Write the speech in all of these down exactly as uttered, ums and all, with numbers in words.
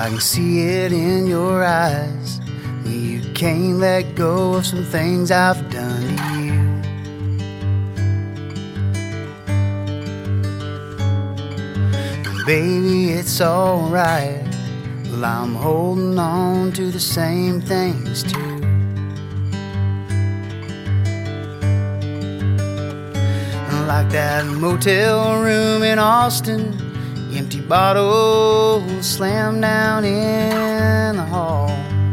I can see it in your eyes. You can't let go of some things I've done to you. And baby, it's alright. Well, I'm holding on to the same things too. And like that motel room in Austin, empty bottles slammed down in the hall.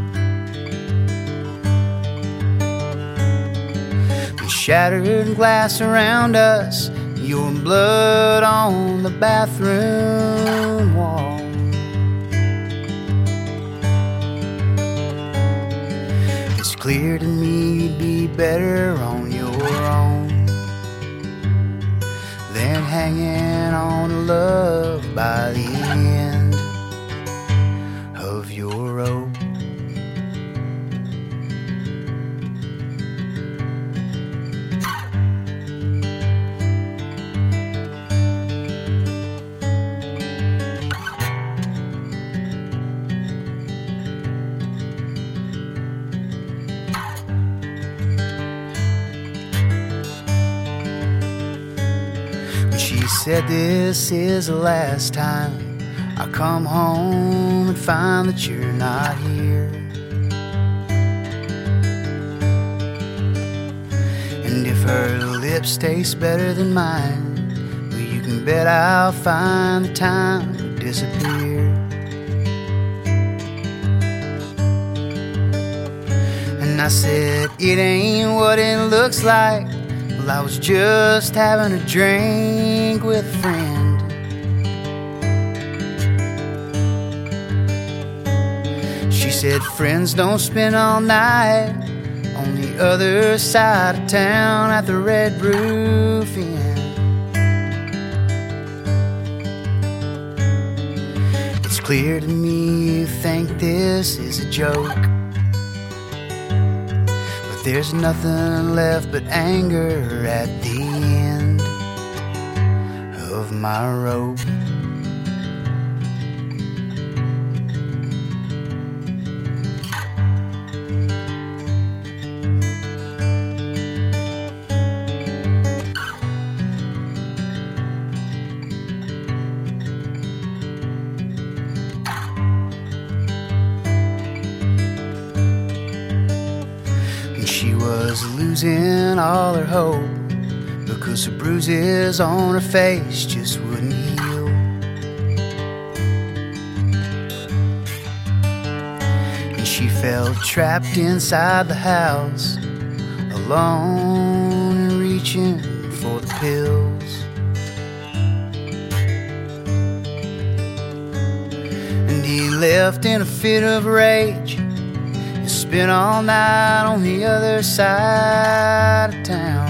Shattered glass around us, your blood on the bathroom wall. It's clear to me you'd be better on your own than hanging on to love by the end of your rope. She said this is the last time I come home and find that you're not here. And if her lips taste better than mine, well, you can bet I'll find the time to disappear. And I said, it ain't what it looks like. Well, I was just having a drink with a friend. She said, friends don't spend all night on the other side of town at the Red Roof Inn. It's clear to me you think this is a joke, there's nothing left but anger at the end of my rope. She was losing all her hope because the bruises on her face just wouldn't heal. And she felt trapped inside the house, alone and reaching for the pills. And he left in a fit of rage, spent all night on the other side of town.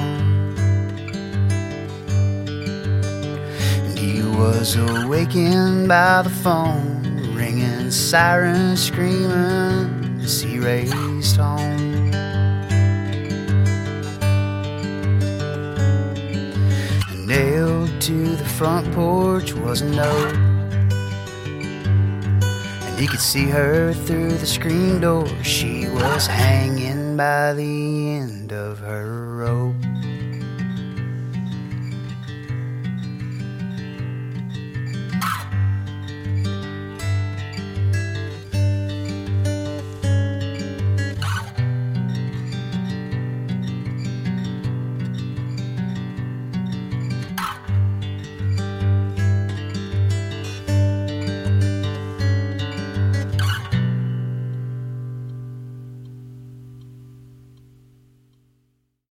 And he was awakened by the phone, ringing, sirens screaming as he raced home. And nailed to the front porch was a note. He could see her through the screen door. She was hanging by the end of her rope.